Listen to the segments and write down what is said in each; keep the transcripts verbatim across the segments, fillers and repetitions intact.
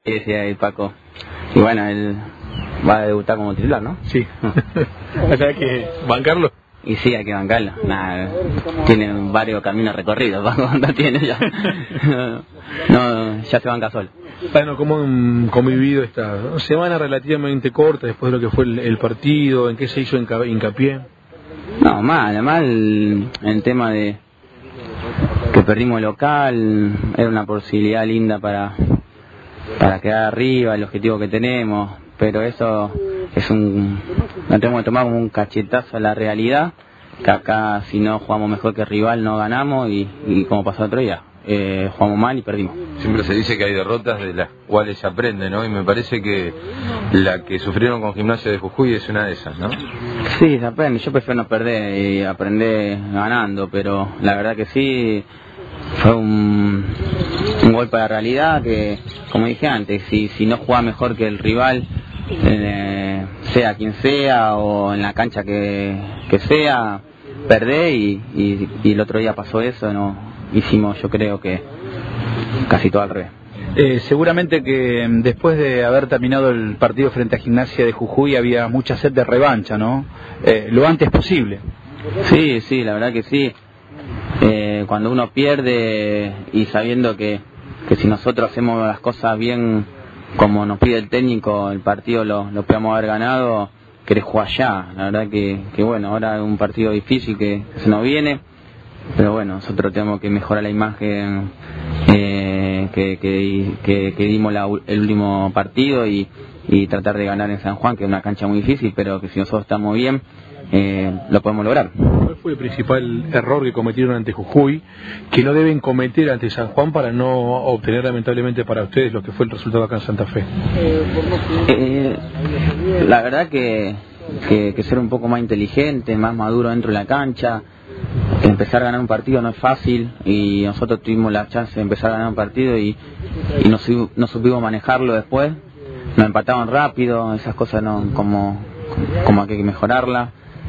Sí, sí, ahí Paco. Y bueno, él va a debutar como titular, ¿no? Sí. ¿Hay que bancarlo? Y sí, hay que bancarlo. Nada, tiene varios caminos recorridos, Paco, no tiene ya. No, ya se banca solo. Bueno, ¿cómo han convivido esta semana relativamente corta después de lo que fue el, el partido? ¿En qué se hizo hincapié? No, mal, mal el tema de que perdimos el local, era una posibilidad linda para para quedar arriba, el objetivo que tenemos, pero eso es un, lo tenemos que tomar como un cachetazo a la realidad, que acá si no jugamos mejor que el rival no ganamos y, y como pasó otro día, eh, jugamos mal y perdimos. Siempre se dice que hay derrotas de las cuales se aprende, ¿no? Y me parece que la que sufrieron con Gimnasia de Jujuy es una de esas, ¿no? Sí, se aprende, yo prefiero no perder y aprender ganando, pero la verdad que sí, fue un, un golpe a la realidad que, como dije antes, si, si no jugás mejor que el rival, eh, sea quien sea o en la cancha que, que sea, perdés y, y, y el otro día pasó eso, no hicimos yo creo que casi todo al revés. Eh, seguramente que después de haber terminado el partido frente a Gimnasia de Jujuy había mucha sed de revancha, ¿no? Eh, lo antes posible. Sí, sí, la verdad que sí. Eh, cuando uno pierde y sabiendo que, que si nosotros hacemos las cosas bien como nos pide el técnico, el partido lo, lo podemos haber ganado, querés jugar ya. La verdad que, que bueno, ahora es un partido difícil que se nos viene, pero bueno, nosotros tenemos que mejorar la imagen eh, que, que, que, que dimos la, el último partido y, y tratar de ganar en San Juan, que es una cancha muy difícil, pero que si nosotros estamos bien, eh, lo podemos lograr. ¿Cuál fue el principal error que cometieron ante Jujuy, que no deben cometer ante San Juan para no obtener lamentablemente para ustedes lo que fue el resultado acá en Santa Fe? Eh, la verdad que, que, que ser un poco más inteligente, más maduro dentro de la cancha. Empezar a ganar un partido no es fácil y nosotros tuvimos la chance de empezar a ganar un partido y, y no, no supimos manejarlo después. Nos empataron rápido, esas cosas no, como, como que hay que mejorarlas.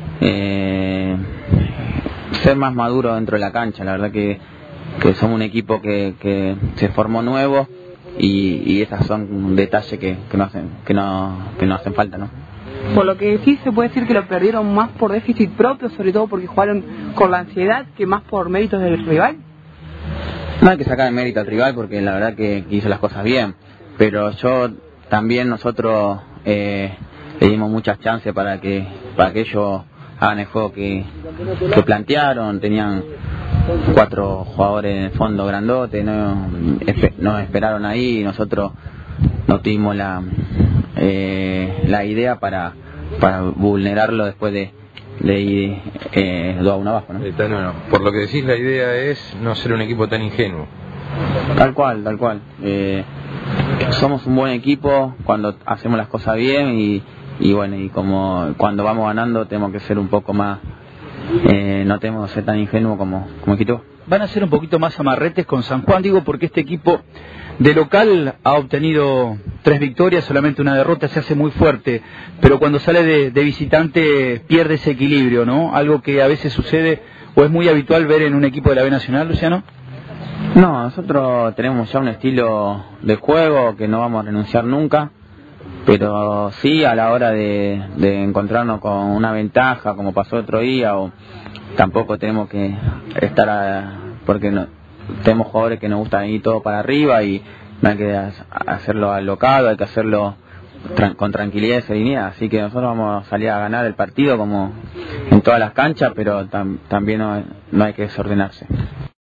Eh, ser más maduro dentro de la cancha, la verdad que, que somos un equipo que, que se formó nuevo y, y esas son detalles que, que, no hacen, que, no, que no hacen falta, ¿no? Por lo que sí se puede decir que lo perdieron más por déficit propio, sobre todo porque jugaron con la ansiedad, que más por méritos del rival. No hay que sacar el mérito al rival porque la verdad que, que hizo las cosas bien, pero yo también nosotros eh, le dimos muchas chances para que para que ellos hagan el juego que, que plantearon. Tenían cuatro jugadores en el fondo grandote, no nos esperaron ahí y nosotros no tuvimos la eh, la idea para para vulnerarlo después de, de ir eh, dos a uno abajo, ¿no? No, no. Por lo que decís, la idea es no ser un equipo tan ingenuo. Tal cual, tal cual. Eh, somos un buen equipo cuando hacemos las cosas bien y, y bueno, y como cuando vamos ganando tenemos que ser un poco más, eh, no tenemos que ser tan ingenuos como, como dijiste vos. Van a ser un poquito más amarretes con San Juan, digo, porque este equipo de local ha obtenido tres victorias, solamente una derrota, se hace muy fuerte, pero cuando sale de, de visitante pierde ese equilibrio, ¿no? Algo que a veces sucede o es muy habitual ver en un equipo de la B Nacional, Luciano. No, nosotros tenemos ya un estilo de juego que no vamos a renunciar nunca, pero sí a la hora de, de encontrarnos con una ventaja como pasó otro día, o tampoco tenemos que estar a, porque no, tenemos jugadores que nos gustan ir todo para arriba y no hay que hacerlo alocado, hay que hacerlo tra con tranquilidad y serenidad, así que nosotros vamos a salir a ganar el partido como en todas las canchas, pero tam también no, no hay que desordenarse.